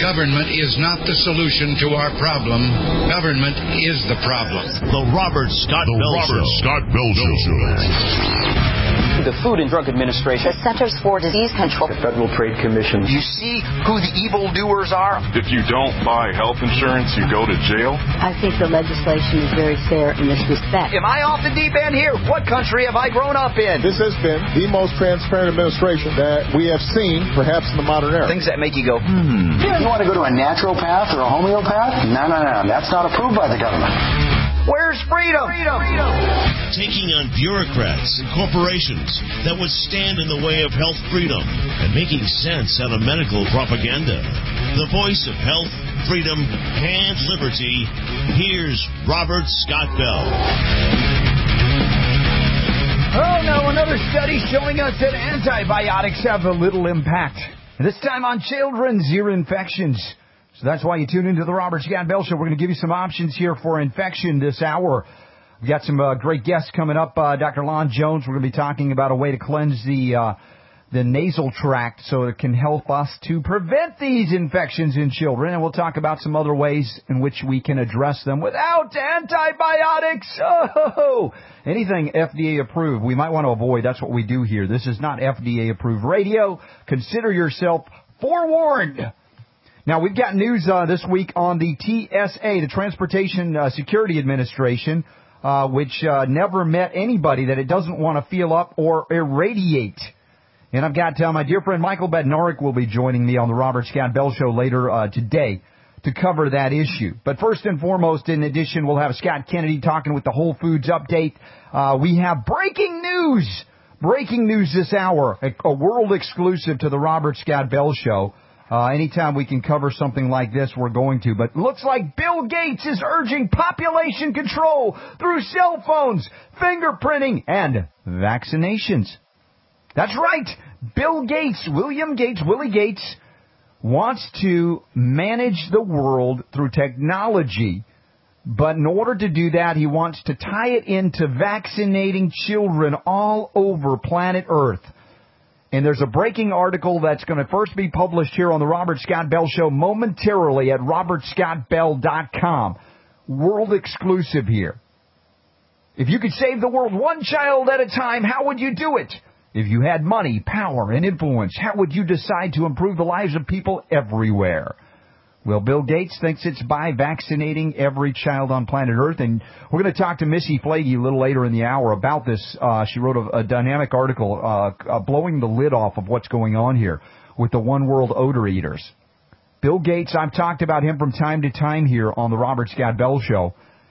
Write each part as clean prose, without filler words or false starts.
Government is not the solution to our problem. Government is the problem. The Robert Scott Bell Show. The Food and Drug Administration, the Centers for Disease Control, the Federal Trade Commission. You see who the evildoers are? If you don't buy health insurance, you go to jail. I think the legislation is very fair in this respect. Am I off the deep end here? What country have I grown up in? This has been the most transparent administration that we have seen, perhaps in the modern era. Things that make you go, You want to go to a natural path or a homeopath? No. That's not approved by the government. Where's freedom? Taking on bureaucrats and corporations that would stand in the way of health freedom and making sense out of medical propaganda. The voice of health, freedom, and liberty. Here's Robert Scott Bell. Oh, no, another study showing us that antibiotics have a little impact. This time on children's ear infections. So that's why you tune into the Robert Scott Bell Show. We're going to give you some options here for infection this hour. We've got some great guests coming up. Dr. Lon Jones, we're going to be talking about a way to cleanse the nasal tract so it can help us to prevent these infections in children. And we'll talk about some other ways in which we can address them without antibiotics. Oh, anything FDA approved, we might want to avoid. That's what we do here. This is not FDA approved radio. Consider yourself forewarned. Now, we've got news this week on the TSA, the Transportation Security Administration, which never met anybody that it doesn't want to feel up or irradiate. And I've got my dear friend Michael Bednarik will be joining me on the Robert Scott Bell Show later today to cover that issue. But first and foremost, in addition, we'll have Scott Kennedy talking with the Whole Foods update. We have breaking news. Breaking news this hour, a world exclusive to the Robert Scott Bell Show. Anytime we can cover something like this, we're going to. But looks like Bill Gates is urging population control through cell phones, fingerprinting, and vaccinations. That's right. Bill Gates, Willie Gates, wants to manage the world through technology. But in order to do that, he wants to tie it into vaccinating children all over planet Earth. And there's a breaking article that's going to first be published here on the Robert Scott Bell Show momentarily at robertscottbell.com. World exclusive here. If you could save the world one child at a time, how would you do it? If you had money, power, and influence, how would you decide to improve the lives of people everywhere? Well, Bill Gates thinks it's by vaccinating every child on planet Earth. And we're going to talk to Missy Flagey a little later in the hour about this. She wrote a dynamic article blowing the lid off of what's going on here with the One World odor eaters. Bill Gates, I've talked about him from time to time here on the Robert Scott Bell Show.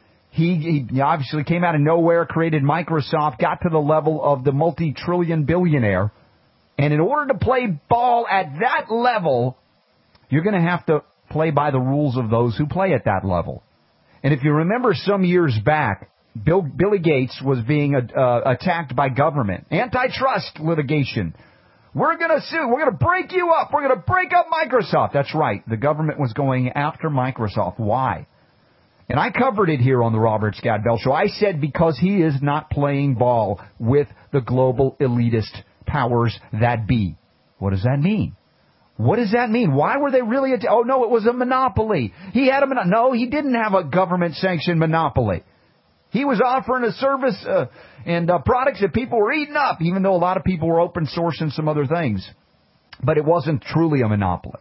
He obviously came out of nowhere, created Microsoft, got to the level of the multi-trillion billionaire. And in order to play ball at that level, you're going to have to play by the rules of those who play at that level. And if you remember some years back, Billy Gates was being attacked by government. Antitrust litigation. We're going to sue. We're going to break you up. We're going to break up Microsoft. That's right. The government was going after Microsoft. Why? And I covered it here on the Robert Scott Bell Show. I said because he is not playing ball with the global elitist powers that be. What does that mean? What does that mean? Why were they really... Oh, no, it was a monopoly. He had a monopoly. No, he didn't have a government-sanctioned monopoly. He was offering a service and products that people were eating up, even though a lot of people were open sourcing some other things. But it wasn't truly a monopoly.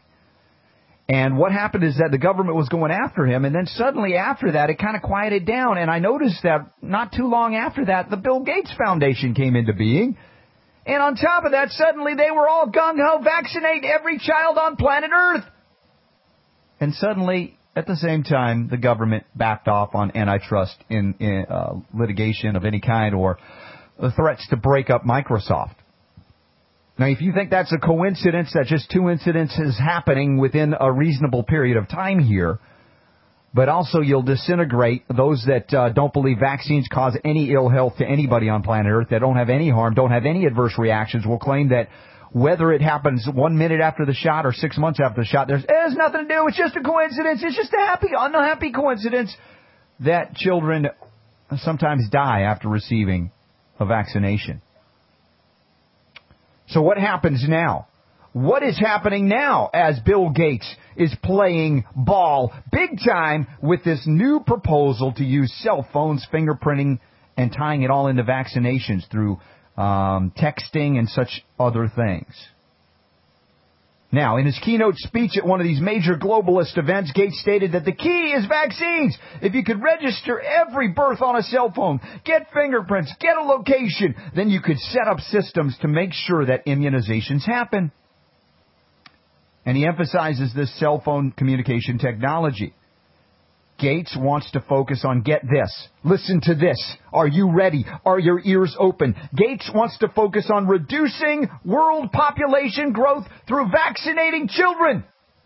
And what happened is that the government was going after him, and then suddenly after that, it kind of quieted down. And I noticed that not too long after that, the Bill Gates Foundation came into being. And on top of that, suddenly they were all gung-ho, vaccinate every child on planet Earth. And suddenly, at the same time, the government backed off on antitrust in litigation of any kind or the threats to break up Microsoft. Now, if you think that's a coincidence, that just two incidences happening within a reasonable period of time here, but also you'll disintegrate those that don't believe vaccines cause any ill health to anybody on planet Earth, that don't have any harm, don't have any adverse reactions, will claim that whether it happens 1 minute after the shot or 6 months after the shot, it has nothing to do. It's just a coincidence. It's just a unhappy coincidence that children sometimes die after receiving a vaccination. So what happens now? what is happening now as Bill Gates is playing ball big time with this new proposal to use cell phones, fingerprinting, and tying it all into vaccinations through texting and such other things. Now, in his keynote speech at one of these major globalist events, Gates stated that the key is vaccines. If you could register every birth on a cell phone, get fingerprints, get a location, then you could set up systems to make sure that immunizations happen. And he emphasizes this cell phone communication technology. Gates wants to focus on, get this, listen to this, are you ready, are your ears open? Gates wants to focus on reducing world population growth through vaccinating children.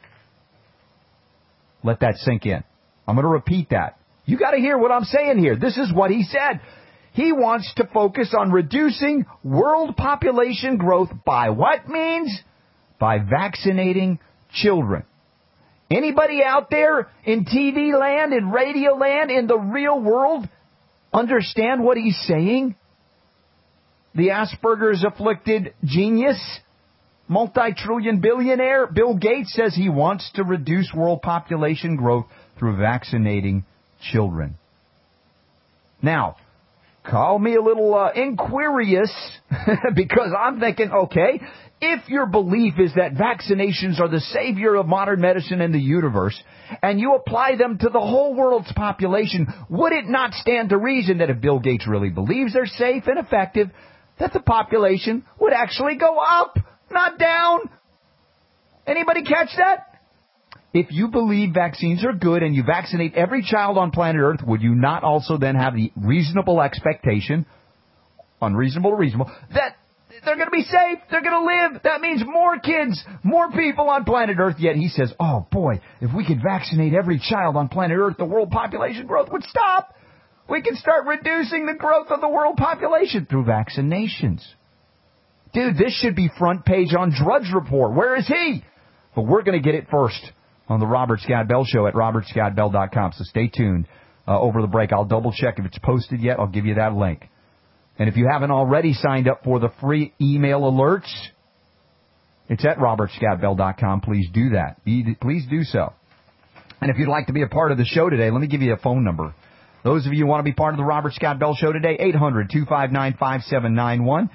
Let that sink in. I'm going to repeat that. You got to hear what I'm saying here. This is what he said. He wants to focus on reducing world population growth by what means? By vaccinating children. Anybody out there in TV land, in radio land, in the real world understand what he's saying? The Asperger's afflicted genius, multi-trillion billionaire Bill Gates says he wants to reduce world population growth through vaccinating children. Now, call me a little inquirious because I'm thinking, okay, if your belief is that vaccinations are the savior of modern medicine and the universe, and you apply them to the whole world's population, would it not stand to reason that if Bill Gates really believes they're safe and effective, that the population would actually go up, not down? Anybody catch that? If you believe vaccines are good and you vaccinate every child on planet Earth, would you not also then have the reasonable expectation, unreasonable, that they're going to be safe, they're going to live? That means more kids, more people on planet Earth. Yet he says, oh boy, if we could vaccinate every child on planet Earth, the world population growth would stop. We can start reducing the growth of the world population through vaccinations. Dude, this should be front page on Drudge Report. Where is he? But we're going to get it first on the Robert Scott Bell Show at robertscottbell.com. So stay tuned. Over the break, I'll double check if it's posted yet. I'll give you that link. And if you haven't already signed up for the free email alerts, it's at robertscottbell.com. Please do that. Please do so. And if you'd like to be a part of the show today, let me give you a phone number. Those of you who want to be part of the Robert Scott Bell Show today, 800-259-5791.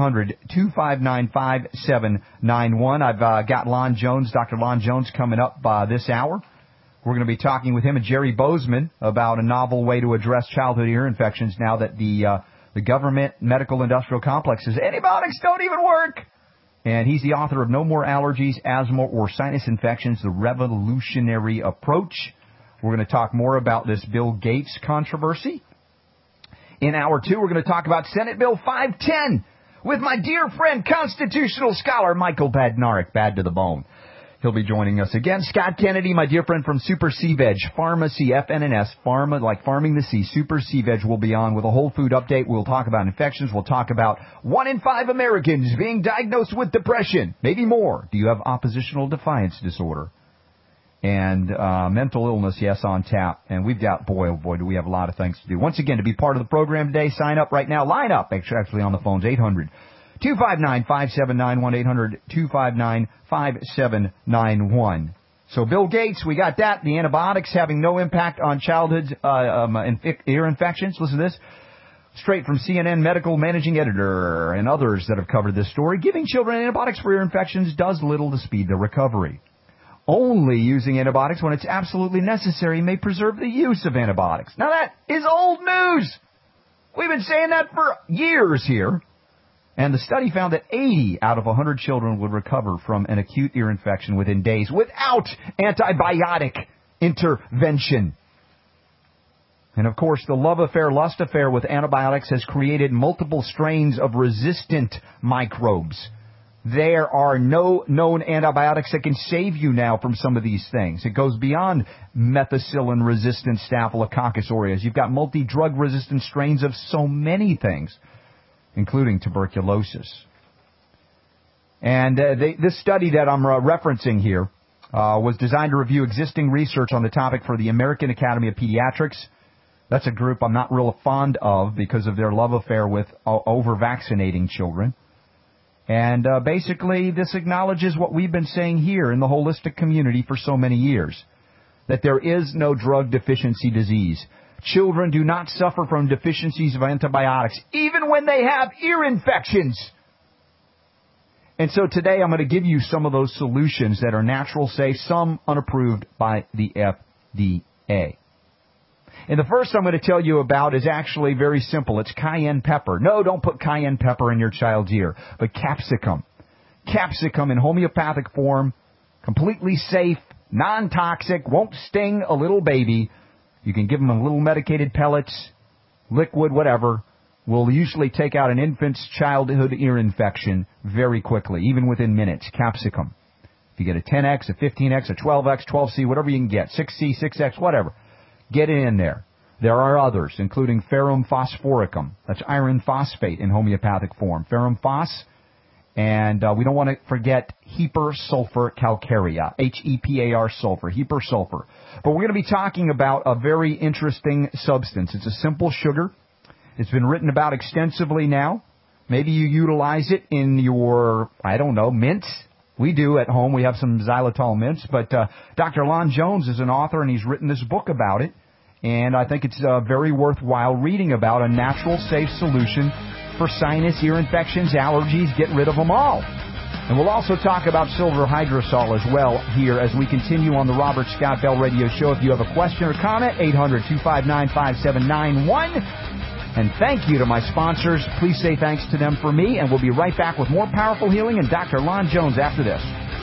800-259-5791. I've got Lon Jones, Dr. Lon Jones, coming up this hour. We're going to be talking with him and Jerry Bozeman about a novel way to address childhood ear infections now that the government medical industrial complex says antibiotics don't even work. And he's the author of No More Allergies, Asthma, or Sinus Infections, The Revolutionary Approach. We're going to talk more about this Bill Gates controversy. In hour two, we're going to talk about Senate Bill 510 with my dear friend, constitutional scholar Michael Badnarik, bad to the bone. He'll be joining us again. Scott Kennedy, my dear friend from Super Sea Veg, Pharmacy, FNNS, Pharma, like farming the sea. Super Sea Veg will be on with a whole food update. We'll talk about infections. We'll talk about 1 in 5 Americans being diagnosed with depression, maybe more. Do you have oppositional defiance disorder? And mental illness, yes, on tap. And we've got, boy, oh boy, do we have a lot of things to do. Once again, to be part of the program today, sign up right now. Line up, actually, on the phones, 800-259-5791, 800-259-5791. So Bill Gates, we got that. The antibiotics having no impact on childhood ear infections. Listen to this. Straight from CNN medical managing editor and others that have covered this story. Giving children antibiotics for ear infections does little to speed their recovery. Only using antibiotics when it's absolutely necessary may preserve the use of antibiotics. Now that is old news. We've been saying that for years here. And the study found that 80 out of 100 children would recover from an acute ear infection within days without antibiotic intervention. And of course, the love affair, lust affair with antibiotics has created multiple strains of resistant microbes. There are no known antibiotics that can save you now from some of these things. It goes beyond methicillin-resistant Staphylococcus aureus. You've got multi-drug-resistant strains of so many things, including tuberculosis. And this study that I'm referencing here was designed to review existing research on the topic for the American Academy of Pediatrics. That's a group I'm not real fond of because of their love affair with over-vaccinating children. And basically, this acknowledges what we've been saying here in the holistic community for so many years, that there is no drug deficiency disease. Children do not suffer from deficiencies of antibiotics, even when they have ear infections. And so today I'm going to give you some of those solutions that are natural, safe, some unapproved by the FDA. And the first I'm going to tell you about is actually very simple. It's cayenne pepper. No, don't put cayenne pepper in your child's ear, but capsicum. Capsicum in homeopathic form, completely safe, non-toxic, won't sting a little baby. You can give them a little medicated pellets, liquid, whatever. Will usually take out an infant's childhood ear infection very quickly, even within minutes. Capsicum. If you get a 10X, a 15X, a 12X, 12C, whatever you can get, 6C, 6X, whatever, get it in there. There are others, including ferrum phosphoricum. That's iron phosphate in homeopathic form. Ferrum phos. And we don't want to forget hypersulfur calcarea, HEPAR sulfur, hypersulfur. But we're going to be talking about a very interesting substance. It's a simple sugar. It's been written about extensively now. Maybe you utilize it in your, I don't know, mints. We do at home. We have some xylitol mints. But Dr. Lon Jones is an author, and he's written this book about it. And I think it's very worthwhile reading about a natural, safe solution for sinus, ear infections, allergies. Get rid of them all. And we'll also talk about silver hydrosol as well here as we continue on the Robert Scott Bell Radio Show. If you have a question or comment, 800-259-5791. And thank you to my sponsors. Please say thanks to them for me, and we'll be right back with more Powerful Healing and Dr. Lon Jones after this.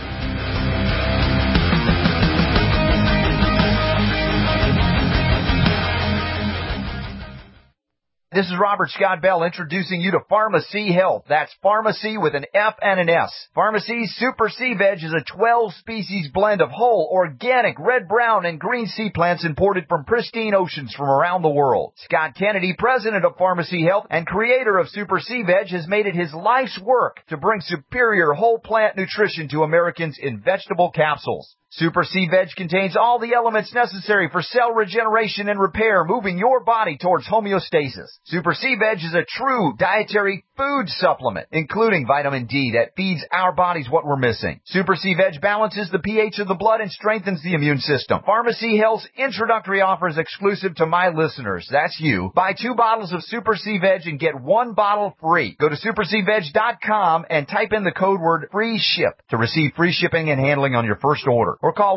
This is Robert Scott Bell introducing you to Pharmacy Health. That's pharmacy with an F and an S. Pharmacy's Super Sea Veg is a 12-species blend of whole, organic, red, brown, and green sea plants imported from pristine oceans from around the world. Scott Kennedy, president of Pharmacy Health and creator of Super Sea Veg, has made it his life's work to bring superior whole plant nutrition to Americans in vegetable capsules. Super Sea Veg contains all the elements necessary for cell regeneration and repair, moving your body towards homeostasis. Super Sea Veg is a true dietary food supplement, including vitamin D that feeds our bodies what we're missing. Super Sea Veg balances the pH of the blood and strengthens the immune system. Pharmacy Health's introductory offer is exclusive to my listeners. That's you. Buy 2 bottles of Super Sea Veg and get 1 bottle free. Go to superseaveg.com and type in the code word free ship to receive free shipping and handling on your first order. Or call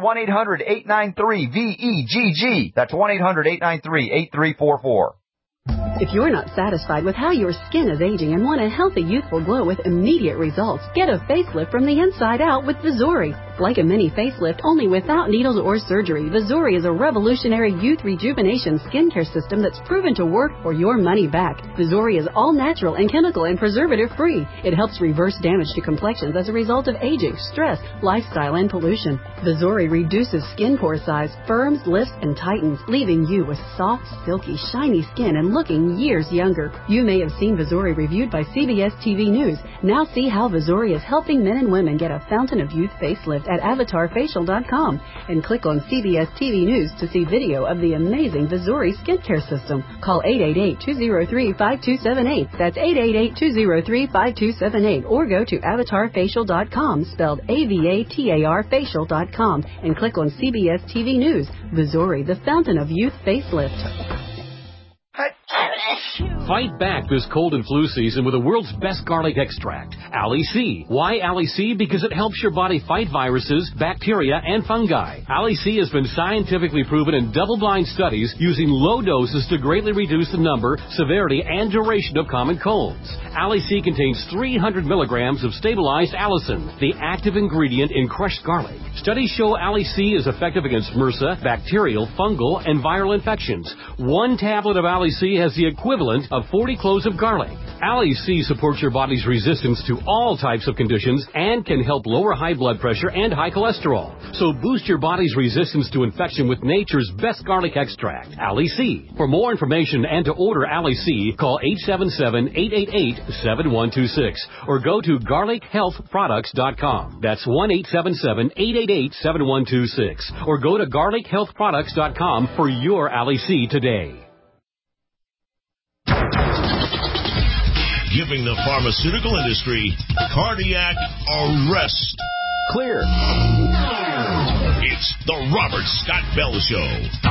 1-800-893-VEGG. That's 1-800-893-8344. If you're not satisfied with how your skin is aging and want a healthy, youthful glow with immediate results, get a facelift from the inside out with Vizuri. Like a mini facelift, only without needles or surgery, Vizuri is a revolutionary youth rejuvenation skincare system that's proven to work for your money back. Vizuri is all natural and chemical and preservative-free. It helps reverse damage to complexions as a result of aging, stress, lifestyle, and pollution. Vizuri reduces skin pore size, firms, lifts, and tightens, leaving you with soft, silky, shiny skin and looking years younger. You may have seen Vizuri reviewed by CBS TV News. Now see how Vizuri is helping men and women get a fountain of youth facelift at avatarfacial.com and click on CBS TV News to see video of the amazing Vizuri skincare system. Call 888-203-5278. That's 888-203-5278, or go to avatarfacial.com, spelled AVATAR facial.com, and click on CBS TV News. Vizuri, the fountain of youth facelift. Fight back this cold and flu season with the world's best garlic extract, Ali C. Why Ali C? Because it helps your body fight viruses, bacteria, and fungi. Ali C has been scientifically proven in double-blind studies using low doses to greatly reduce the number, severity, and duration of common colds. Ali C contains 300 milligrams of stabilized allicin, the active ingredient in crushed garlic. Studies show Ali C is effective against MRSA, bacterial, fungal, and viral infections. 1 tablet of Ali C has the equivalent of 40 cloves of garlic. Ali C supports your body's resistance to all types of conditions and can help lower high blood pressure and high cholesterol. So boost your body's resistance to infection with nature's best garlic extract, Ali C. For more information and to order Ali C, call 877-888-7126 or go to garlichealthproducts.com. That's 1-877-888-7126 or go to garlichealthproducts.com for your Ali C today. giving the pharmaceutical industry cardiac arrest. Clear. It's the Robert Scott Bell Show.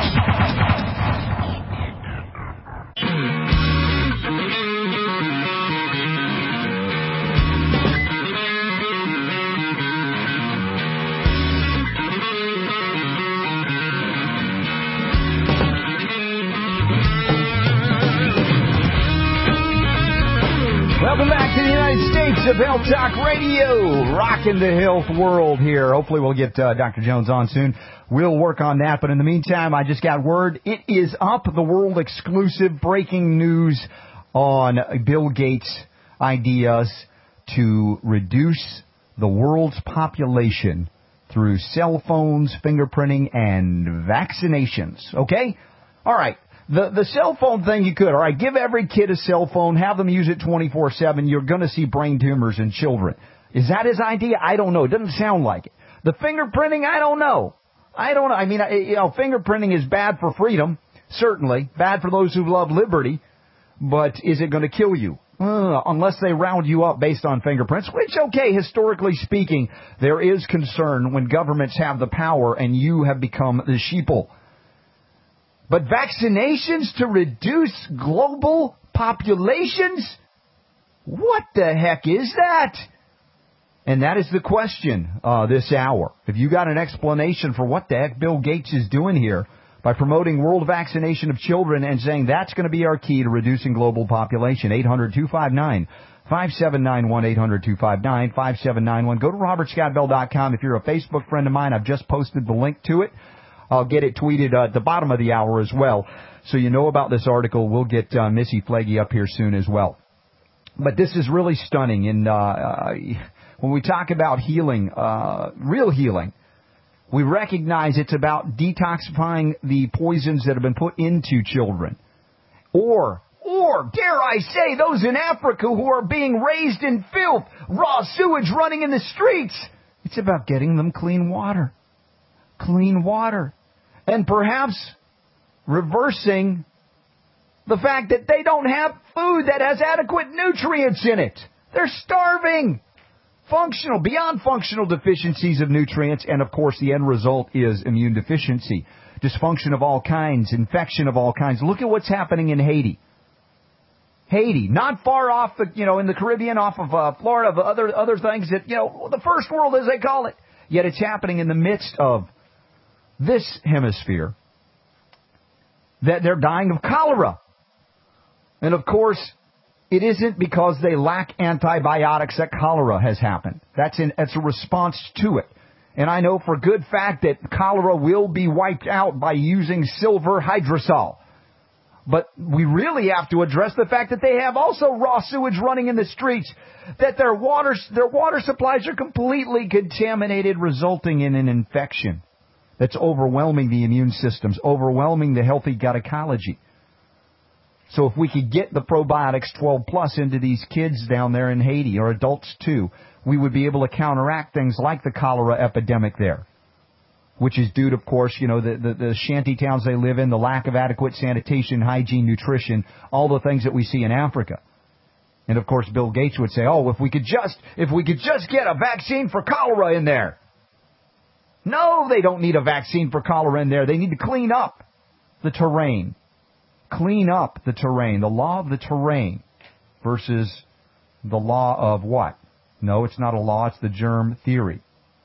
Welcome back to the United States of Health Talk Radio, rocking the health world here. Hopefully we'll get Dr. Jones on soon. We'll work on that. But in the meantime, I just got word. It is up, the world exclusive breaking news on Bill Gates' ideas to reduce the world's population through cell phones, fingerprinting, and vaccinations. Okay? All right. The cell phone thing you could. All right, give every kid a cell phone, have them use it 24/7. You're going to see brain tumors in children. Is that his idea? I don't know. It doesn't sound like it. The fingerprinting, I don't know. I mean, fingerprinting is bad for freedom, certainly. Bad for those who love liberty. But is it going to kill you? Unless they round you up based on fingerprints, which, okay, historically speaking, there is concern when governments have the power and you have become the sheeple. But vaccinations to reduce global populations? What the heck is that? And that is the question this hour. If you got an explanation for what the heck Bill Gates is doing here by promoting world vaccination of children and saying that's going to be our key to reducing global population, 800-259-5791, 800-259-5791. Go to robertscottbell.com. If you're a Facebook friend of mine, I've just posted the link to it. I'll get it tweeted at the bottom of the hour as well. So you know about this article. We'll get Missy Flaggy up here soon as well. But this is really stunning. And when we talk about healing, real healing, we recognize it's about detoxifying the poisons that have been put into children. Or, dare I say, those in Africa who are being raised in filth, raw sewage running in the streets. It's about getting them clean water. Clean water. And perhaps reversing the fact that they don't have food that has adequate nutrients in it. They're starving. Beyond functional deficiencies of nutrients. And, of course, the end result is immune deficiency. Dysfunction of all kinds. Infection of all kinds. Look at what's happening in Haiti. Haiti, not far off, in the Caribbean, off of Florida, other things that, the first world, as they call it. Yet it's happening in the midst of this hemisphere, that they're dying of cholera. And of course, it isn't because they lack antibiotics that cholera has happened. That's a response to it. And I know for good fact that cholera will be wiped out by using silver hydrosol. But we really have to address the fact that they have also raw sewage running in the streets, that their water supplies are completely contaminated, resulting in an infection that's overwhelming the immune systems, overwhelming the healthy gut ecology. So if we could get the probiotics 12 plus into these kids down there in Haiti, or adults too, we would be able to counteract things like the cholera epidemic there, which is due to, of course, the shanty towns they live in, the lack of adequate sanitation, hygiene, nutrition, all the things that we see in Africa. And of course, Bill Gates would say, if we could just get a vaccine for cholera in there. No, they don't need a vaccine for cholera in there. They need to clean up the terrain. Clean up the terrain. The law of the terrain versus the law of what? No, it's not a law. It's the germ theory.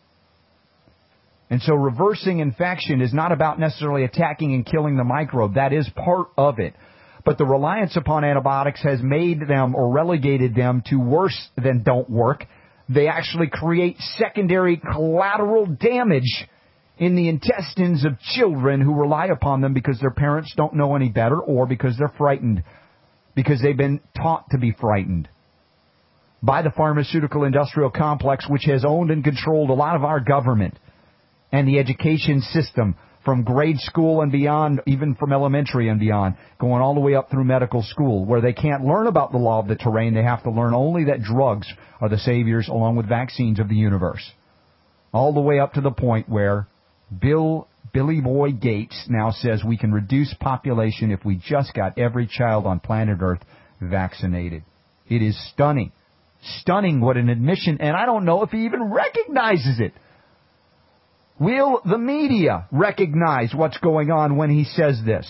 And so reversing infection is not about necessarily attacking and killing the microbe. That is part of it. But the reliance upon antibiotics has made them or relegated them to worse than don't work. They actually create secondary collateral damage in the intestines of children who rely upon them because their parents don't know any better or because they're frightened, because they've been taught to be frightened by the pharmaceutical industrial complex, which has owned and controlled a lot of our government and the education system from grade school and beyond, even from elementary and beyond, going all the way up through medical school, where they can't learn about the law of the terrain. They have to learn only that drugs are the saviors along with vaccines of the universe. All the way up to the point where Billy Boy Gates now says we can reduce population if we just got every child on planet Earth vaccinated. It is stunning. Stunning what an admission, and I don't know if he even recognizes it. Will the media recognize what's going on when he says this?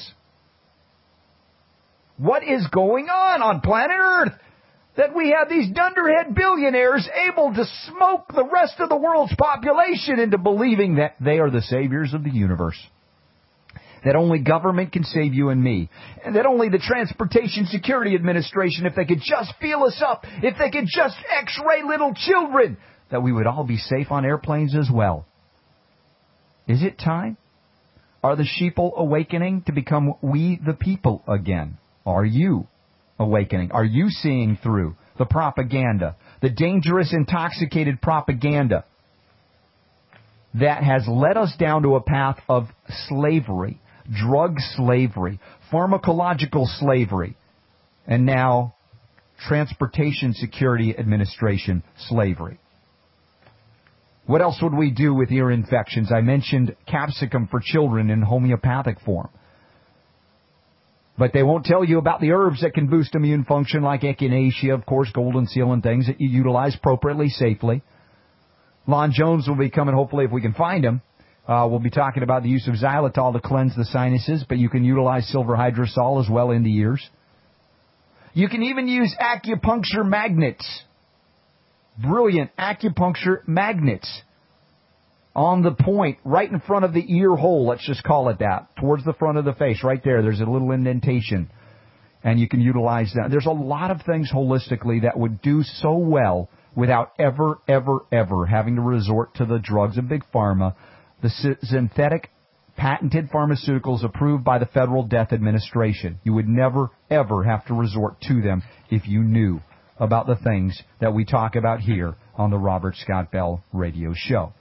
What is going on planet Earth that we have these dunderhead billionaires able to smoke the rest of the world's population into believing that they are the saviors of the universe? That only government can save you and me. And that only the Transportation Security Administration, if they could just feel us up, if they could just x-ray little children, that we would all be safe on airplanes as well. Is it time? Are the sheeple awakening to become we the people again? Are you awakening? Are you seeing through the propaganda, the dangerous, intoxicated propaganda that has led us down to a path of slavery, drug slavery, pharmacological slavery, and now Transportation Security Administration slavery? What else would we do with ear infections? I mentioned capsicum for children in homeopathic form. But they won't tell you about the herbs that can boost immune function, like echinacea, of course, golden seal, and things that you utilize appropriately, safely. Lon Jones will be coming, hopefully, if we can find him. We'll be talking about the use of xylitol to cleanse the sinuses, but you can utilize silver hydrosol as well in the ears. You can even use acupuncture magnets. Brilliant acupuncture magnets on the point, right in front of the ear hole, let's just call it that, towards the front of the face, right there. There's a little indentation, and you can utilize that. There's a lot of things holistically that would do so well without ever having to resort to the drugs of Big Pharma, the synthetic patented pharmaceuticals approved by the Federal Death Administration. You would never, ever have to resort to them if you knew about the things that we talk about here on the Robert Scott Bell Radio Show.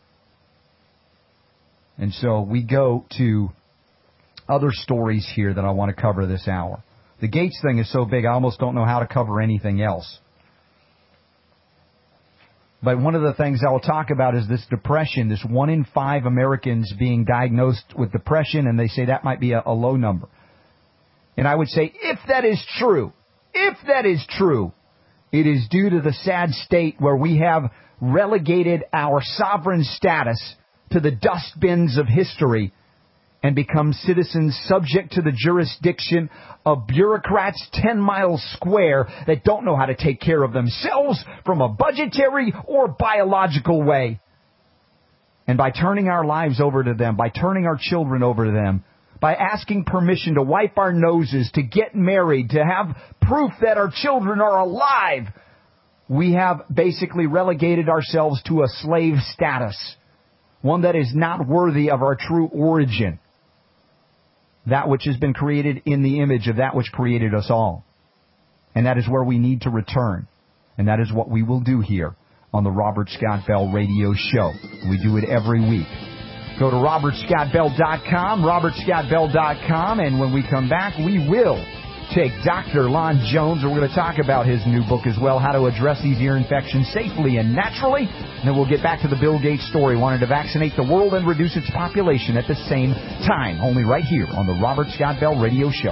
And so we go to other stories here that I want to cover this hour. The Gates thing is so big, I almost don't know how to cover anything else. But one of the things I will talk about is this depression, this 1 in 5 Americans being diagnosed with depression, and they say that might be a low number. And I would say, if that is true, it is due to the sad state where we have relegated our sovereign status to the dustbins of history and become citizens subject to the jurisdiction of bureaucrats 10 miles square that don't know how to take care of themselves from a budgetary or biological way. And by turning our lives over to them, by turning our children over to them, by asking permission to wipe our noses, to get married, to have proof that our children are alive, we have basically relegated ourselves to a slave status, one that is not worthy of our true origin, that which has been created in the image of that which created us all. And that is where we need to return. And that is what we will do here on the Robert Scott Bell Radio Show. We do it every week. Go to robertscottbell.com, robertscottbell.com, and when we come back, we will take Dr. Lon Jones, and we're going to talk about his new book as well, How to Address These Ear Infections Safely and Naturally. And then we'll get back to the Bill Gates story, wanted to vaccinate the world and reduce its population at the same time, only right here on the Robert Scott Bell Radio Show.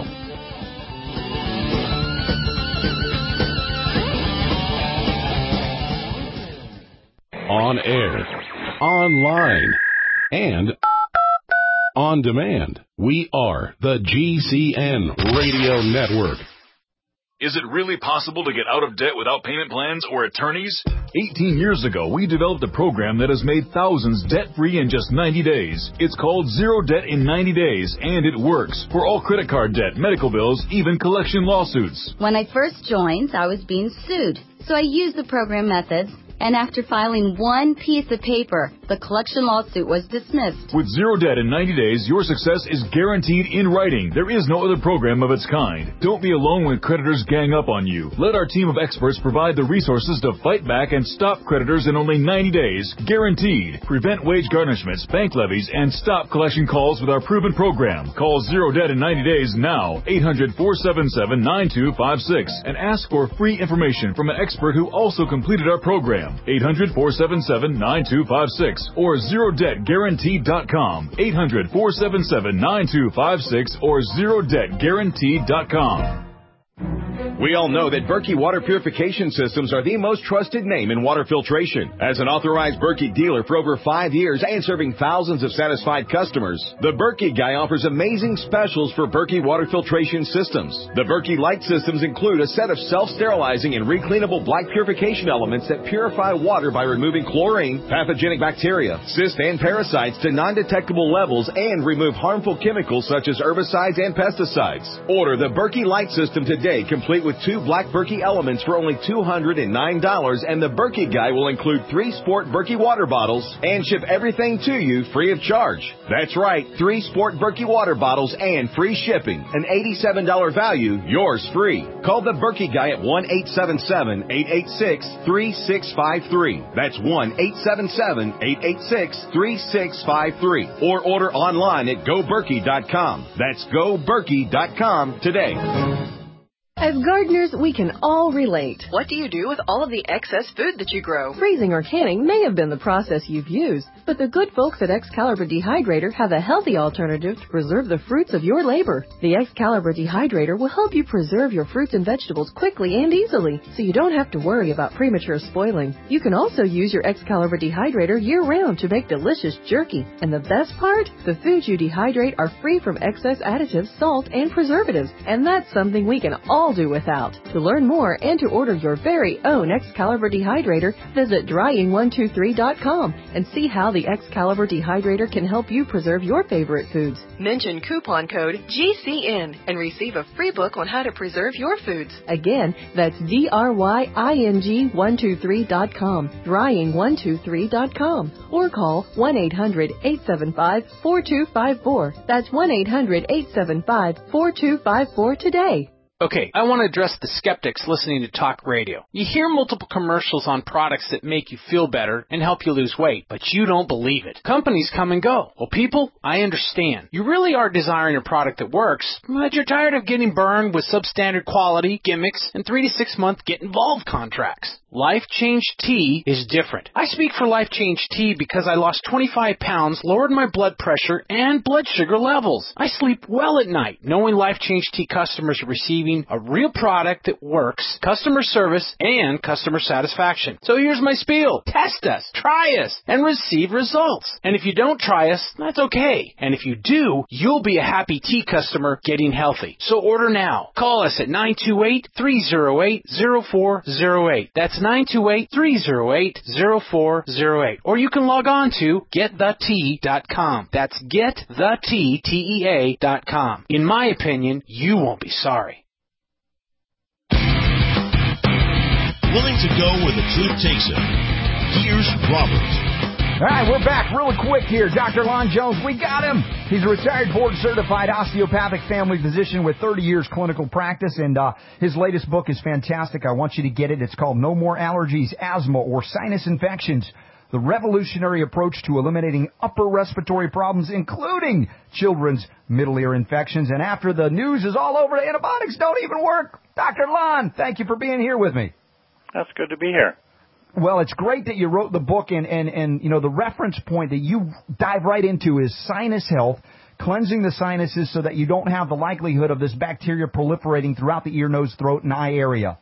On air, online, and on demand. We are the GCN Radio Network. Is it really possible to get out of debt without payment plans or attorneys? 18 years ago, we developed a program that has made thousands debt-free in just 90 days. It's called Zero Debt in 90 Days, and it works for all credit card debt, medical bills, even collection lawsuits. When I first joined, I was being sued, so I used the program methods. And after filing one piece of paper, the collection lawsuit was dismissed. With Zero Debt in 90 days, your success is guaranteed in writing. There is no other program of its kind. Don't be alone when creditors gang up on you. Let our team of experts provide the resources to fight back and stop creditors in only 90 days, guaranteed. Prevent wage garnishments, bank levies, and stop collection calls with our proven program. Call Zero Debt in 90 days now, 800-477-9256, and ask for free information from an expert who also completed our program. 800-477-9256 or ZeroDebtGuaranteed.com. 800-477-9256 or ZeroDebtGuaranteed.com. We all know that Berkey water purification systems are the most trusted name in water filtration. As an authorized Berkey dealer for over 5 years and serving thousands of satisfied customers, the Berkey Guy offers amazing specials for Berkey water filtration systems. The Berkey Light systems include a set of self-sterilizing and recleanable black purification elements that purify water by removing chlorine, pathogenic bacteria, cysts, and parasites to non-detectable levels and remove harmful chemicals such as herbicides and pesticides. Order the Berkey Light system today, complete with 2 black Berkey elements for only $209, and the Berkey Guy will include 3 Sport Berkey water bottles and ship everything to you free of charge. That's right, 3 Sport Berkey water bottles and free shipping. An $87 value, yours free. Call the Berkey Guy at 1-877-886-3653. That's 1-877-886-3653. Or order online at GoBerkey.com. That's GoBerkey.com today. As gardeners, we can all relate. What do you do with all of the excess food that you grow? Freezing or canning may have been the process you've used, but the good folks at Excalibur Dehydrator have a healthy alternative to preserve the fruits of your labor. The Excalibur Dehydrator will help you preserve your fruits and vegetables quickly and easily, so you don't have to worry about premature spoiling. You can also use your Excalibur Dehydrator year-round to make delicious jerky. And the best part? The foods you dehydrate are free from excess additives, salt, and preservatives, and that's something we can all do without. To learn more and to order your very own Excalibur Dehydrator, visit drying123.com and see how the Excalibur Dehydrator can help you preserve your favorite foods. Mention coupon code GCN and receive a free book on how to preserve your foods. Again, that's drying123.com, drying123.com, or call 1-800-875-4254. That's 1-800-875-4254 today. Okay, I want to address the skeptics listening to talk radio. You hear multiple commercials on products that make you feel better and help you lose weight, but you don't believe it. Companies come and go. Well, people, I understand. You really are desiring a product that works, but you're tired of getting burned with substandard quality, gimmicks, and 3 to 6 month get-involved contracts. Life Change Tea is different. I speak for Life Change Tea because I lost 25 pounds, lowered my blood pressure, and blood sugar levels. I sleep well at night, knowing Life Change Tea customers are receiving a real product that works, customer service, and customer satisfaction. So here's my spiel. Test us, try us, and receive results. And if you don't try us, that's okay. And if you do, you'll be a happy tea customer getting healthy. So order now. Call us at 928-308-0408. That's 928-308-0408. Or you can log on to getthetea.com. That's getthetea.com. In my opinion, you won't be sorry. Willing to go where the truth takes him. Here's Robert. All right, we're back really quick here. Dr. Lon Jones, we got him. He's a retired board-certified osteopathic family physician with 30 years clinical practice, and his latest book is fantastic. I want you to get it. It's called No More Allergies, Asthma, or Sinus Infections, the revolutionary approach to eliminating upper respiratory problems, including children's middle ear infections. And after the news is all over, the antibiotics don't even work. Dr. Lon, thank you for being here with me. That's good to be here. Well, it's great that you wrote the book, and you know, the reference point that you dive right into is sinus health, cleansing the sinuses so that you don't have the likelihood of this bacteria proliferating throughout the ear, nose, throat, and eye area.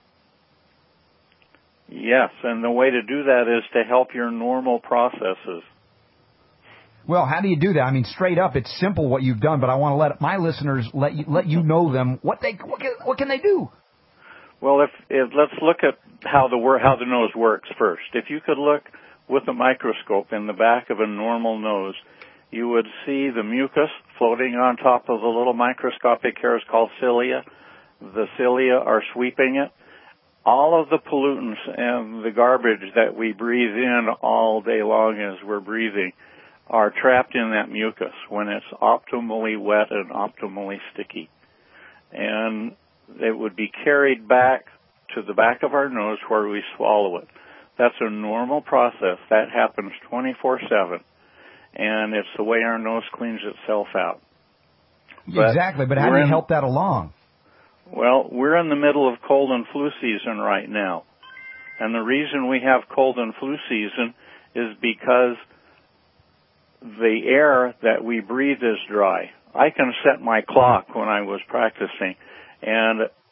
Yes, and the way to do that is to help your normal processes. Well, how do you do that? I mean, straight up, it's simple what you've done, but I want to let my listeners let you know them what can they do. Well, if let's look at how the nose works first. If you could look with a microscope in the back of a normal nose, you would see the mucus floating on top of the little microscopic hairs called cilia. The cilia are sweeping it. All of the pollutants and the garbage that we breathe in all day long as we're breathing are trapped in that mucus when it's optimally wet and optimally sticky. And it would be carried back to the back of our nose where we swallow it. That's a normal process. That happens 24/7. And it's the way our nose cleans itself out. Exactly, but how do you help that along? Well, we're in the middle of cold and flu season right now. And the reason we have cold and flu season is because the air that we breathe is dry. I can set my clock when I was practicing, and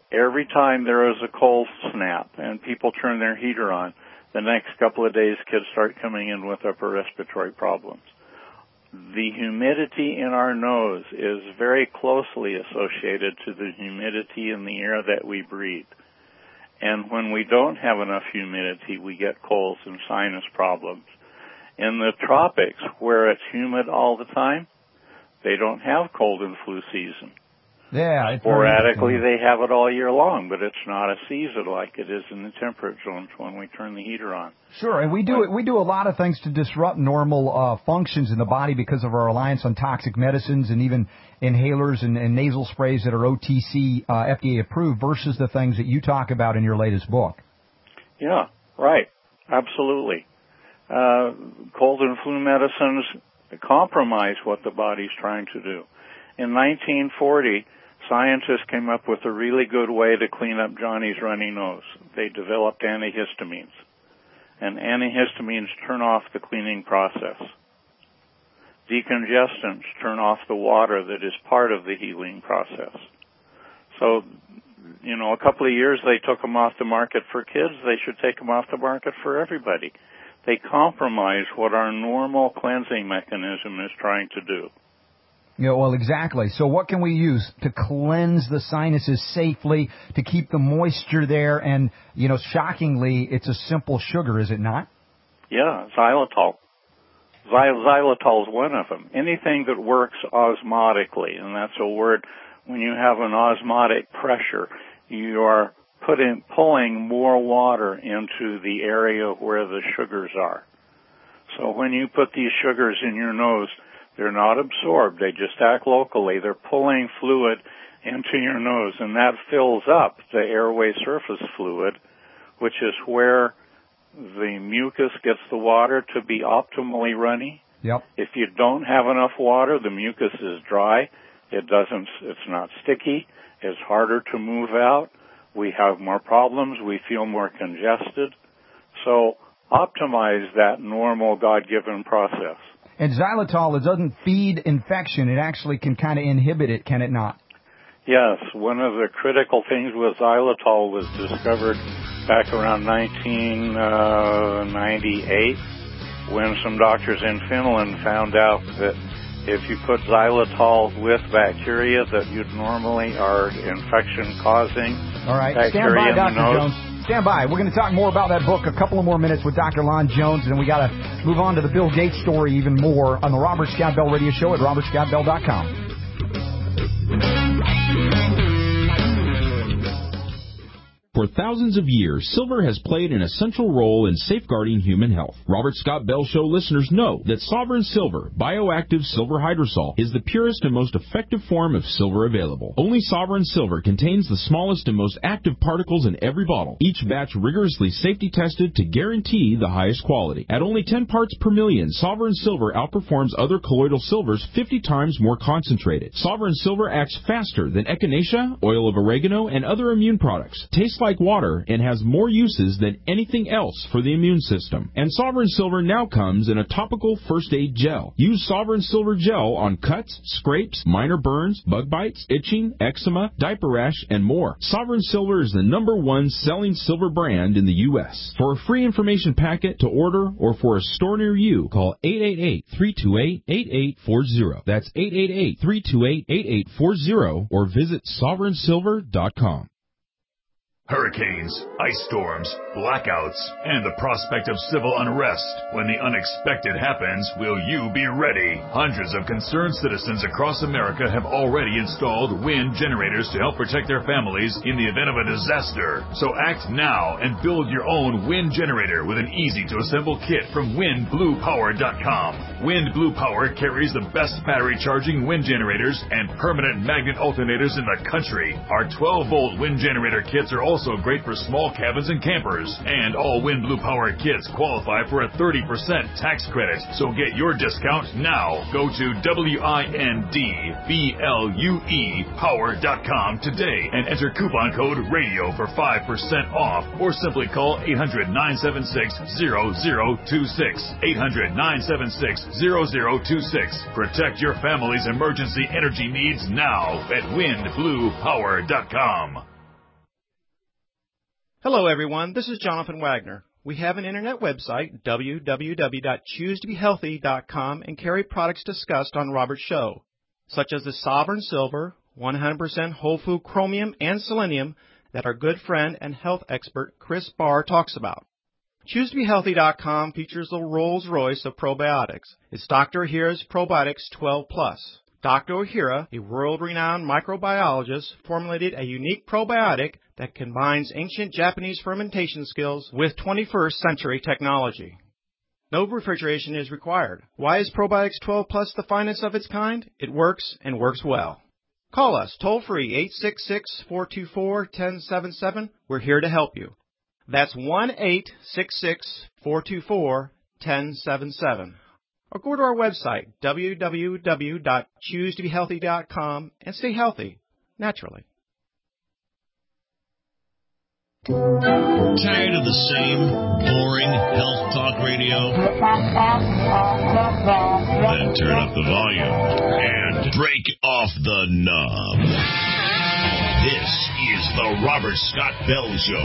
every time there is a cold snap and people turn their heater on, the next couple of days kids start coming in with upper respiratory problems. The humidity in our nose is very closely associated to the humidity in the air that we breathe. And when we don't have enough humidity, we get colds and sinus problems. In the tropics, where it's humid all the time, they don't have cold and flu season. Yeah. Sporadically, they have it all year long, but it's not a season like it is in the temperate zones when we turn the heater on. Sure, and we do a lot of things to disrupt normal functions in the body because of our reliance on toxic medicines and even inhalers and nasal sprays that are OTC, FDA approved, versus the things that you talk about in your latest book. Yeah, right. Absolutely. Cold and flu medicines compromise what the body's trying to do. In 1940, scientists came up with a really good way to clean up Johnny's runny nose. They developed antihistamines. And antihistamines turn off the cleaning process. Decongestants turn off the water that is part of the healing process. So, a couple of years they took them off the market for kids. They should take them off the market for everybody. They compromise what our normal cleansing mechanism is trying to do. Yeah, well, exactly. So what can we use to cleanse the sinuses safely, to keep the moisture there? And, shockingly, it's a simple sugar, is it not? Yeah, xylitol. Xylitol is one of them. Anything that works osmotically, and that's a word, when you have an osmotic pressure, you are pulling more water into the area where the sugars are. So when you put these sugars in your nose, they're not absorbed. They just act locally. They're pulling fluid into your nose, and that fills up the airway surface fluid, which is where the mucus gets the water to be optimally runny. Yep. If you don't have enough water, the mucus is dry. It's not sticky. It's harder to move out. We have more problems. We feel more congested. So optimize that normal God-given process. And xylitol, it doesn't feed infection. It actually can kind of inhibit it, can it not? Yes. One of the critical things with xylitol was discovered back around 1998 when some doctors in Finland found out that if you put xylitol with bacteria that you'd normally are infection-causing bacteria in the nose. Stand by. We're going to talk more about that book, a couple of more minutes with Dr. Lon Jones, and then we got to move on to the Bill Gates story even more on the Robert Scott Bell Radio Show at robertscottbell.com. For thousands of years, silver has played an essential role in safeguarding human health. Robert Scott Bell Show listeners know that Sovereign Silver, bioactive silver hydrosol, is the purest and most effective form of silver available. Only Sovereign Silver contains the smallest and most active particles in every bottle, each batch rigorously safety tested to guarantee the highest quality. At only 10 parts per million, Sovereign Silver outperforms other colloidal silvers 50 times more concentrated. Sovereign Silver acts faster than echinacea, oil of oregano, and other immune products. Tastes like water and has more uses than anything else for the immune system. And Sovereign Silver now comes in a topical first aid gel. Use Sovereign Silver gel on cuts, scrapes, minor burns, bug bites, itching, eczema, diaper rash, and more. Sovereign Silver is the #1 selling silver brand in the U.S. For a free information packet to order or for a store near you, call 888-328-8840. That's 888-328-8840 or visit sovereignsilver.com. Hurricanes, ice storms, blackouts, and the prospect of civil unrest. When the unexpected happens, will you be ready? Hundreds of concerned citizens across America have already installed wind generators to help protect their families in the event of a disaster. So act now and build your own wind generator with an easy-to-assemble kit from WindBluePower.com. Wind Blue Power carries the best battery charging wind generators and permanent magnet alternators in the country. Our 12-volt wind generator kits are also great for small cabins and campers. And all Wind Blue Power kits qualify for a 30% tax credit. So get your discount now. Go to WINDBLUE Power.com today and enter coupon code RADIO for 5% off. Or simply call 800-976-0026. 800-976-0026. Protect your family's emergency energy needs now at WindBluePower.com. Hello, everyone. This is Jonathan Wagner. We have an internet website, www.choosetobehealthy.com, and carry products discussed on Robert's show, such as the Sovereign Silver, 100% whole food chromium and selenium that our good friend and health expert Chris Barr talks about. ChooseToBeHealthy.com features the Rolls-Royce of probiotics. It's Dr. Ohhira's Probiotics 12+. Dr. Ohhira, a world-renowned microbiologist, formulated a unique probiotic that combines ancient Japanese fermentation skills with 21st century technology. No refrigeration is required. Why is Probiotics 12 Plus the finest of its kind? It works and works well. Call us toll-free 866-424-1077. We're here to help you. That's 1-866-424-1077. Or go to our website, www.choosetobehealthy.com, and stay healthy, naturally. Tired of the same boring health talk radio? Then turn up the volume and break off the knob. This is the Robert Scott Bell Show.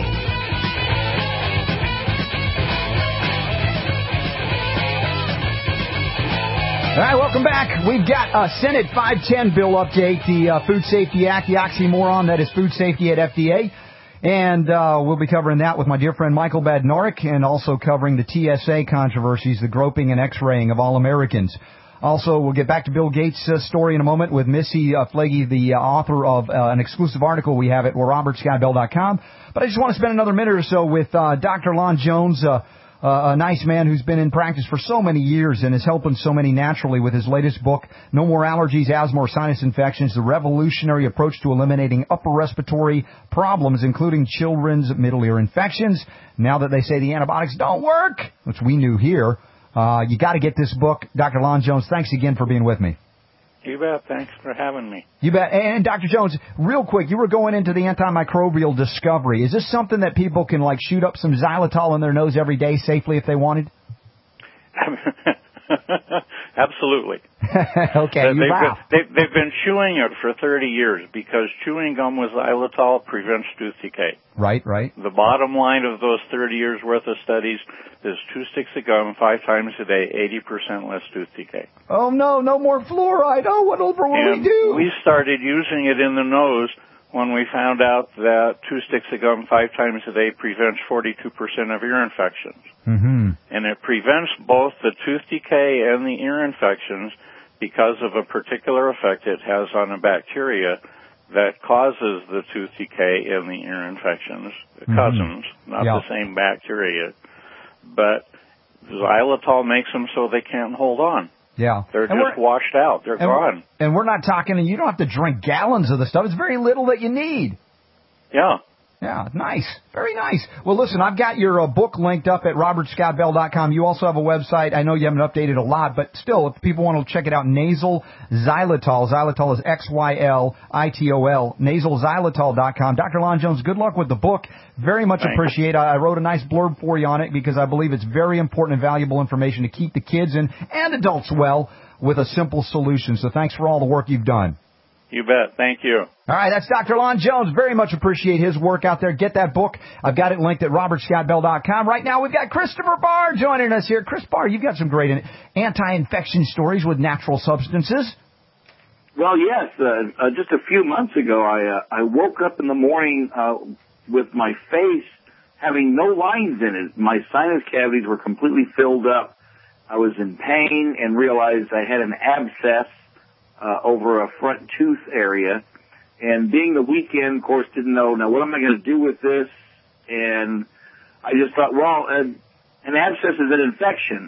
All right, welcome back. We've got a Senate 510 bill update, the Food Safety Act, the oxymoron that is food safety at FDA. And we'll be covering that with my dear friend Michael Badnarik, and also covering the TSA controversies, the groping and x-raying of all Americans. Also, we'll get back to Bill Gates' story in a moment with Missy Flagey, the author of an exclusive article we have at robertscottbell.com. But I just want to spend another minute or so with Dr. Lon Jones, a nice man who's been in practice for so many years and is helping so many naturally with his latest book, No More Allergies, Asthma, or Sinus Infections, the revolutionary approach to eliminating upper respiratory problems, including children's middle ear infections. Now that they say the antibiotics don't work, which we knew here, you got to get this book. Dr. Lon Jones, thanks again for being with me. You bet. Thanks for having me. You bet. And Dr. Jones, real quick, you were going into the antimicrobial discovery. Is this something that people can, like, shoot up some xylitol in their nose every day safely if they wanted? Absolutely. Okay, they've been chewing it for 30 years because chewing gum with xylitol prevents tooth decay. Right. The bottom line of those 30 years worth of studies is 2 sticks of gum 5 times a day, 80% less tooth decay. Oh, no more fluoride. Oh, what will we do? We started using it in the nose when we found out that 2 sticks of gum 5 times a day prevents 42% of ear infections. Mm-hmm. And it prevents both the tooth decay and the ear infections because of a particular effect it has on a bacteria that causes the tooth decay and the ear infections. Cousins, not the same bacteria. But xylitol makes them so they can't hold on. Yeah. They're just washed out. They're gone. And we're not talking, and you don't have to drink gallons of the stuff. It's very little that you need. Yeah. Yeah, nice. Very nice. Well, listen, I've got your book linked up at robertscottbell.com. You also have a website. I know you haven't updated a lot, but still, if people want to check it out, nasal xylitol. Xylitol is XYLITOL, nasalxylitol.com. Dr. Lon Jones, good luck with the book. Very much appreciate it. I wrote a nice blurb for you on it because I believe it's very important and valuable information to keep the kids and adults well with a simple solution. So thanks for all the work you've done. You bet. Thank you. All right, that's Dr. Lon Jones. Very much appreciate his work out there. Get that book. I've got it linked at robertscottbell.com. Right now, we've got Christopher Barr joining us here. Chris Barr, you've got some great anti-infection stories with natural substances. Well, yes. Just a few months ago, I woke up in the morning with my face having no lines in it. My sinus cavities were completely filled up. I was in pain and realized I had an abscess over a front tooth area. And being the weekend, of course, didn't know, now what am I going to do with this? And I just thought, well, an abscess is an infection.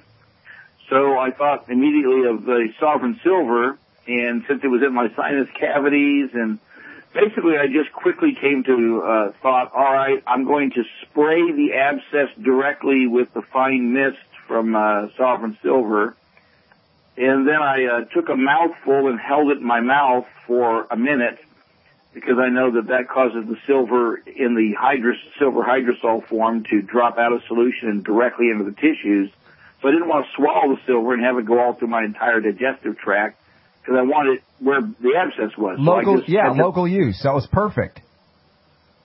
So I thought immediately of the Sovereign Silver, and since it was in my sinus cavities, and basically I just quickly came to thought, all right, I'm going to spray the abscess directly with the fine mist from Sovereign Silver. And then I took a mouthful and held it in my mouth for a minute because I know that causes the silver in the silver hydrosol form to drop out of solution and directly into the tissues. So I didn't want to swallow the silver and have it go all through my entire digestive tract because I wanted it where the abscess was. Local use. That was perfect.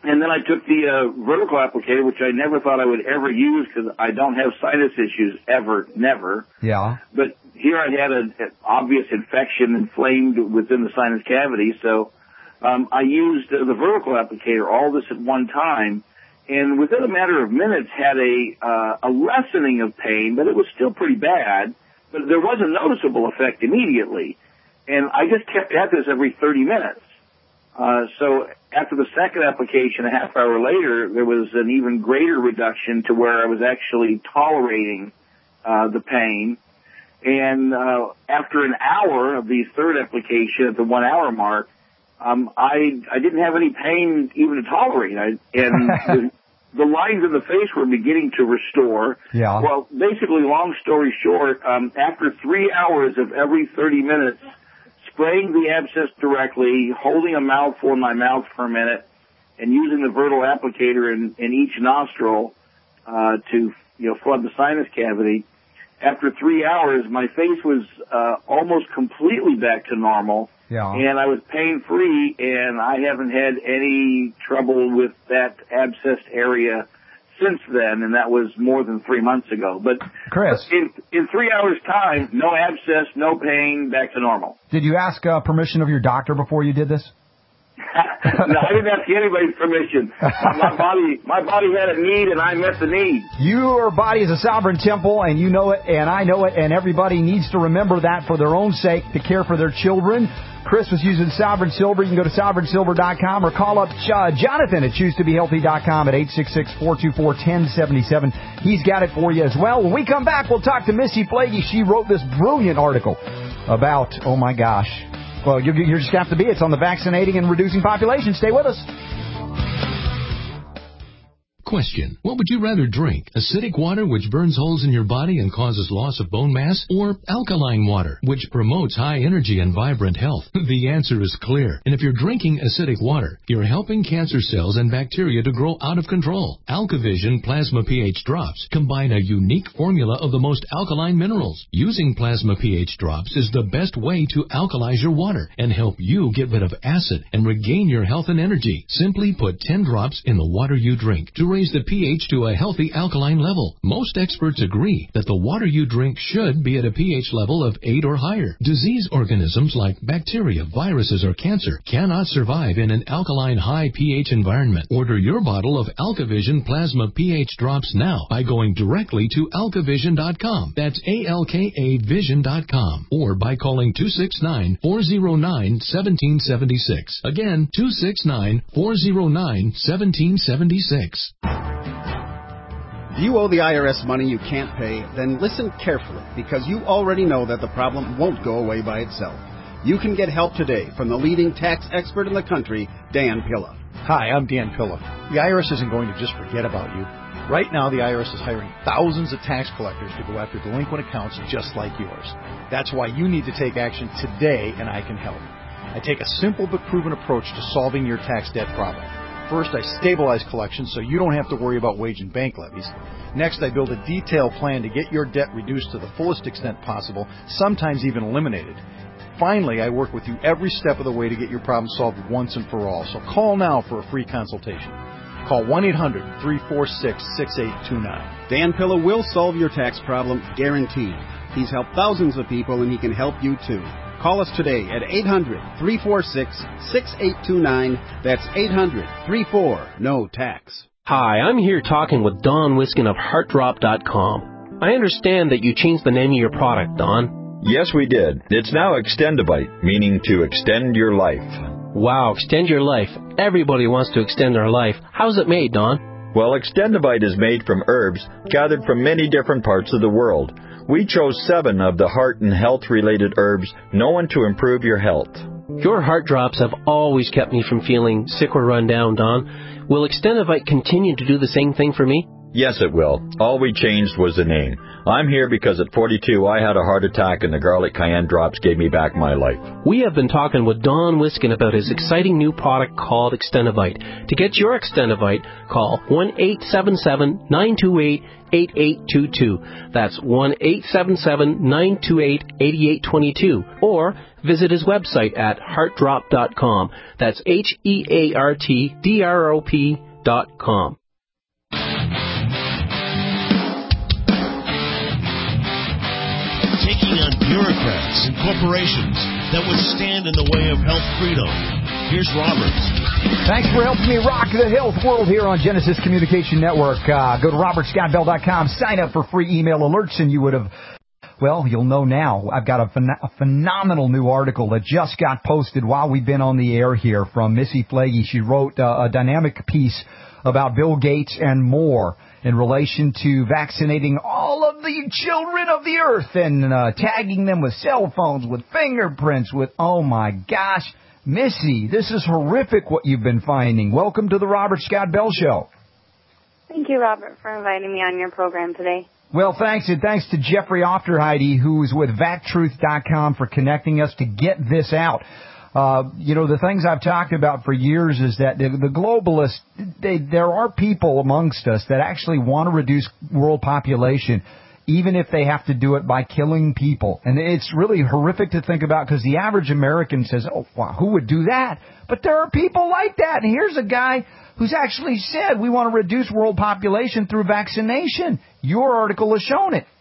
And then I took the vertical applicator, which I never thought I would ever use because I don't have sinus issues ever, never. Yeah. But here I had an obvious infection inflamed within the sinus cavity, so I used the vertical applicator, all this at one time, and within a matter of minutes had a lessening of pain, but it was still pretty bad. But there was a noticeable effect immediately, and I just kept at this every 30 minutes. So after the second application, a half hour later, there was an even greater reduction to where I was actually tolerating the pain. And after an hour of the third application at the 1 hour mark, I didn't have any pain even to tolerate. The lines in the face were beginning to restore. Yeah. Well, basically, long story short, after 3 hours of every 30 minutes, spraying the abscess directly, holding a mouthful in my mouth for a minute, and using the vertical applicator in each nostril to flood the sinus cavity. After 3 hours, my face was almost completely back to normal, and I was pain-free, and I haven't had any trouble with that abscessed area since then, and that was more than 3 months ago. But Chris, in 3 hours' time, no abscess, no pain, back to normal. Did you ask permission of your doctor before you did this? No, I didn't ask anybody's permission. My body had a need, and I met the need. Your body is a sovereign temple, and you know it, and I know it, and everybody needs to remember that for their own sake, to care for their children. Chris was using Sovereign Silver. You can go to sovereignsilver.com or call up Jonathan at choosetobehealthy.com at 866-424-1077. He's got it for you as well. When we come back, we'll talk to Missy Flagey. She wrote this brilliant article about, oh my gosh, well, you're just going to have to be. It's on the vaccinating and reducing population. Stay with us. Question. What would you rather drink? Acidic water, which burns holes in your body and causes loss of bone mass? Or alkaline water, which promotes high energy and vibrant health? The answer is clear. And if you're drinking acidic water, you're helping cancer cells and bacteria to grow out of control. AlkaVision Plasma pH Drops combine a unique formula of the most alkaline minerals. Using Plasma pH Drops is the best way to alkalize your water and help you get rid of acid and regain your health and energy. Simply put 10 drops in the water you drink to raise the pH to a healthy alkaline level. Most experts agree that the water you drink should be at a pH level of 8 or higher. Disease organisms like bacteria, viruses, or cancer cannot survive in an alkaline high pH environment. Order your bottle of AlkaVision Plasma pH Drops now by going directly to alkavision.com. That's ALKAvision.com. Or by calling 269-409-1776. Again, 269-409-1776. Do you owe the IRS money you can't pay? Then listen carefully, because you already know that the problem won't go away by itself. You can get help today from the leading tax expert in the country, Dan Pilla. Hi, I'm Dan Pilla. The IRS isn't going to just forget about you. Right now, the IRS is hiring thousands of tax collectors to go after delinquent accounts just like yours. That's why you need to take action today, and I can help. I take a simple but proven approach to solving your tax debt problem. First, I stabilize collections so you don't have to worry about wage and bank levies. Next, I build a detailed plan to get your debt reduced to the fullest extent possible, sometimes even eliminated. Finally, I work with you every step of the way to get your problem solved once and for all. So call now for a free consultation. Call 1-800-346-6829. Dan Pilla will solve your tax problem, guaranteed. He's helped thousands of people, and he can help you too. Call us today at 800-346-6829. That's 800-34-NO-TAX. Hi, I'm here talking with Don Wiskin of HeartDrop.com. I understand that you changed the name of your product, Don. Yes, we did. It's now Extendivite, meaning to extend your life. Wow, extend your life. Everybody wants to extend their life. How's it made, Don? Well, Extendivite is made from herbs gathered from many different parts of the world. We chose 7 of the heart and health-related herbs known to improve your health. Your heart drops have always kept me from feeling sick or run down, Don. Will Extendivite continue to do the same thing for me? Yes, it will. All we changed was the name. I'm here because at 42 I had a heart attack and the garlic cayenne drops gave me back my life. We have been talking with Don Wiskin about his exciting new product called Extendivite. To get your Extendivite, call 1-877-928-8822. That's 1-877-928-8822. Or visit his website at heartdrop.com. That's HEARTDROP.com. Taking on bureaucrats and corporations that would stand in the way of health freedom. Here's Robert. Thanks for helping me rock the health world here on Genesis Communication Network. Go to robertscottbell.com, sign up for free email alerts, and you would have, well, you'll know now. I've got a phenomenal new article that just got posted while we've been on the air here from Missy Flagey. She wrote a dynamic piece about Bill Gates and more in relation to vaccinating all of the children of the earth and tagging them with cell phones, with fingerprints, with, oh my gosh, Missy, this is horrific what you've been finding. Welcome to the Robert Scott Bell Show. Thank you, Robert, for inviting me on your program today. Well, thanks, and thanks to Jeffrey Ofterheide, who is with VacTruth.com, for connecting us to get this out. The things I've talked about for years is that the globalists, there are people amongst us that actually want to reduce world population, even if they have to do it by killing people. And it's really horrific to think about because the average American says, oh, wow, who would do that? But there are people like that. And here's a guy who's actually said we want to reduce world population through vaccination. Your article has shown it.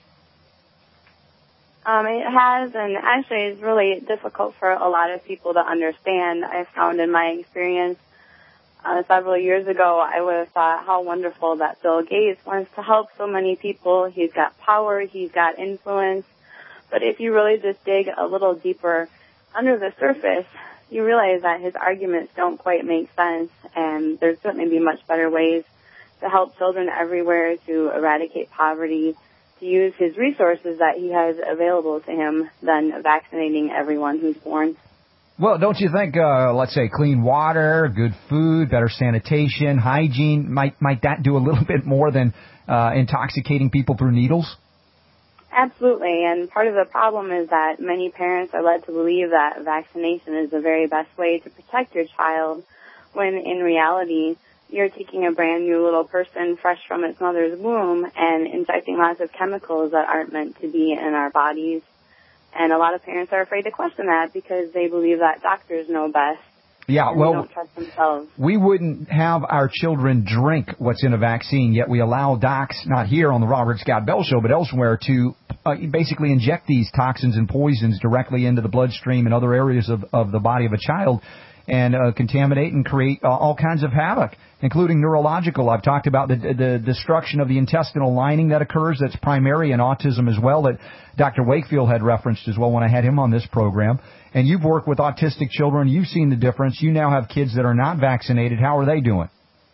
It has, and actually it's really difficult for a lot of people to understand. I found in my experience several years ago, I would have thought how wonderful that Bill Gates wants to help so many people. He's got power, he's got influence. But if you really just dig a little deeper under the surface, you realize that his arguments don't quite make sense, and there's certainly be much better ways to help children everywhere, to eradicate poverty, to use his resources that he has available to him than vaccinating everyone who's born. Well, don't you think, let's say, clean water, good food, better sanitation, hygiene, might that do a little bit more than intoxicating people through needles? Absolutely, and part of the problem is that many parents are led to believe that vaccination is the very best way to protect your child, when in reality, you're taking a brand new little person fresh from its mother's womb and injecting lots of chemicals that aren't meant to be in our bodies. And a lot of parents are afraid to question that because they believe that doctors know best. Yeah, well, they don't trust themselves. We wouldn't have our children drink what's in a vaccine, yet we allow docs, not here on the Robert Scott Bell Show, but elsewhere, to basically inject these toxins and poisons directly into the bloodstream and other areas of the body of a child and contaminate and create all kinds of havoc, including neurological. I've talked about the destruction of the intestinal lining that occurs. That's primary in autism as well, that Dr. Wakefield had referenced as well when I had him on this program. And you've worked with autistic children. You've seen the difference. You now have kids that are not vaccinated. How are they doing?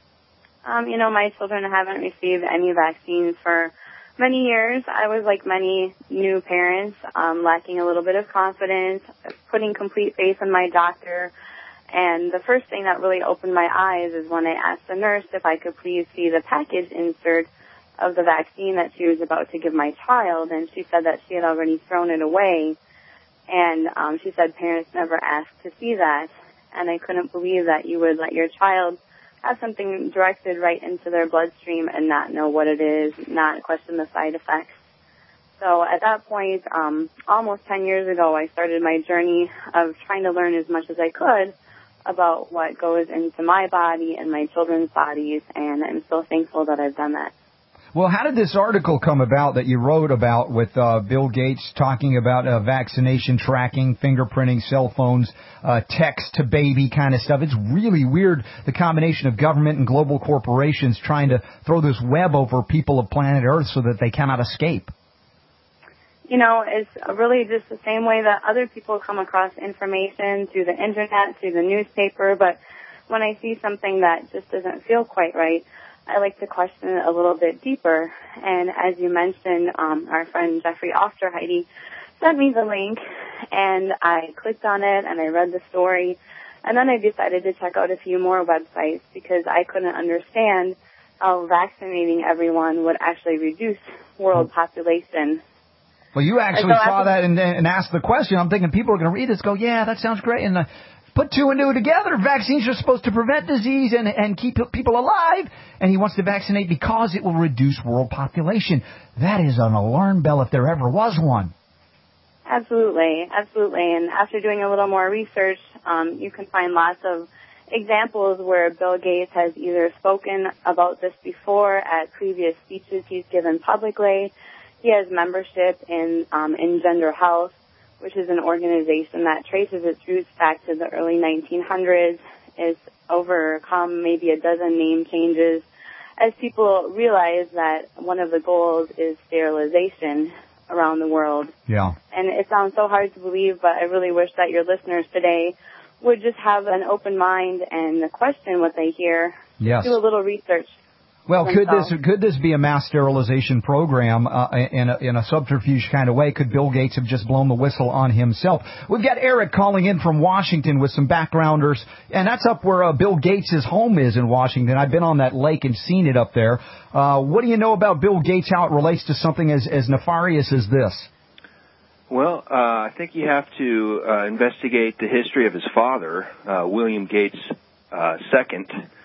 My children haven't received any vaccines for many years. I was like many new parents, lacking a little bit of confidence, putting complete faith in my doctor. And the first thing that really opened my eyes is when I asked the nurse if I could please see the package insert of the vaccine that she was about to give my child, and she said that she had already thrown it away. And she said parents never ask to see that, and I couldn't believe that you would let your child have something directed right into their bloodstream and not know what it is, not question the side effects. So at that point, almost 10 years ago, I started my journey of trying to learn as much as I could about what goes into my body and my children's bodies, and I'm so thankful that I've done that. Well, how did this article come about that you wrote about with Bill Gates talking about vaccination tracking, fingerprinting, cell phones, text to baby kind of stuff? It's really weird, the combination of government and global corporations trying to throw this web over people of planet Earth so that they cannot escape. It's really just the same way that other people come across information through the internet, through the newspaper, but when I see something that just doesn't feel quite right, I like to question it a little bit deeper. And as you mentioned, our friend Jeffrey Ofterheide sent me the link, and I clicked on it, and I read the story, and then I decided to check out a few more websites because I couldn't understand how vaccinating everyone would actually reduce world population. Well, you actually saw that and asked the question. I'm thinking people are going to read this, go, yeah, that sounds great, and put two and two together. Vaccines are supposed to prevent disease and keep people alive, and he wants to vaccinate because it will reduce world population. That is an alarm bell if there ever was one. Absolutely, absolutely. And after doing a little more research, you can find lots of examples where Bill Gates has either spoken about this before at previous speeches he's given publicly. He has membership in Engender Health, which is an organization that traces its roots back to the early 1900s. It's overcome maybe a dozen name changes as people realize that one of the goals is sterilization around the world. Yeah. And it sounds so hard to believe, but I really wish that your listeners today would just have an open mind and question what they hear. Yes. Do a little research. Well, could this be a mass sterilization program in a subterfuge kind of way? Could Bill Gates have just blown the whistle on himself? We've got Eric calling in from Washington with some backgrounders, and that's up where Bill Gates' home is in Washington. I've been on that lake and seen it up there. What do you know about Bill Gates, how it relates to something as nefarious as this? Well, I think you have to investigate the history of his father, William Gates II.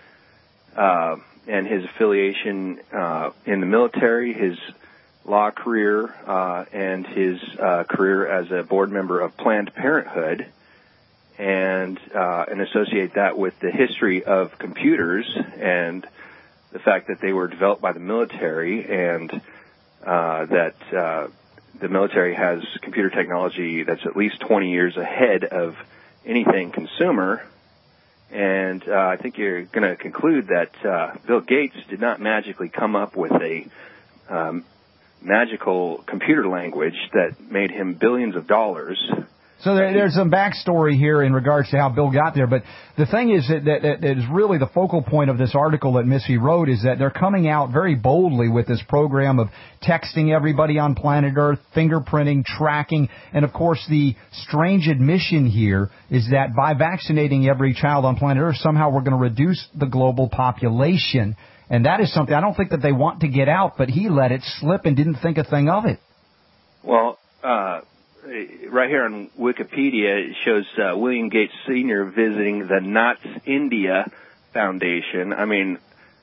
And his affiliation in the military, his law career, and his career as a board member of Planned Parenthood, and associate that with the history of computers and the fact that they were developed by the military, and that the military has computer technology that's at least 20 years ahead of anything consumer. And I think you're going to conclude that Bill Gates did not magically come up with a magical computer language that made him billions of dollars. So there's some backstory here in regards to how Bill got there. But the thing is that is really the focal point of this article that Missy wrote is that they're coming out very boldly with this program of texting everybody on planet Earth, fingerprinting, tracking. And, of course, the strange admission here is that by vaccinating every child on planet Earth, somehow we're going to reduce the global population. And that is something I don't think that they want to get out, but he let it slip and didn't think a thing of it. Well, right here on Wikipedia, it shows William Gates Sr. visiting the Knots India Foundation. I mean,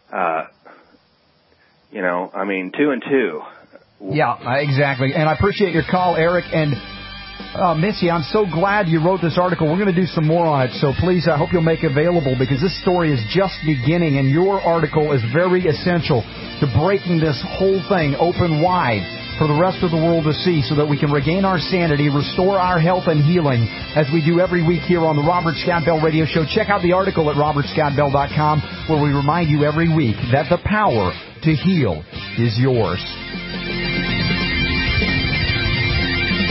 2 and 2. Yeah, exactly. And I appreciate your call, Eric. And Missy, I'm so glad you wrote this article. We're going to do some more on it. So please, I hope you'll make it available because this story is just beginning. And your article is very essential to breaking this whole thing open wide for the rest of the world to see so that we can regain our sanity, restore our health and healing as we do every week here on the Robert Scott Bell Radio Show. Check out the article at robertscottbell.com where we remind you every week that the power to heal is yours.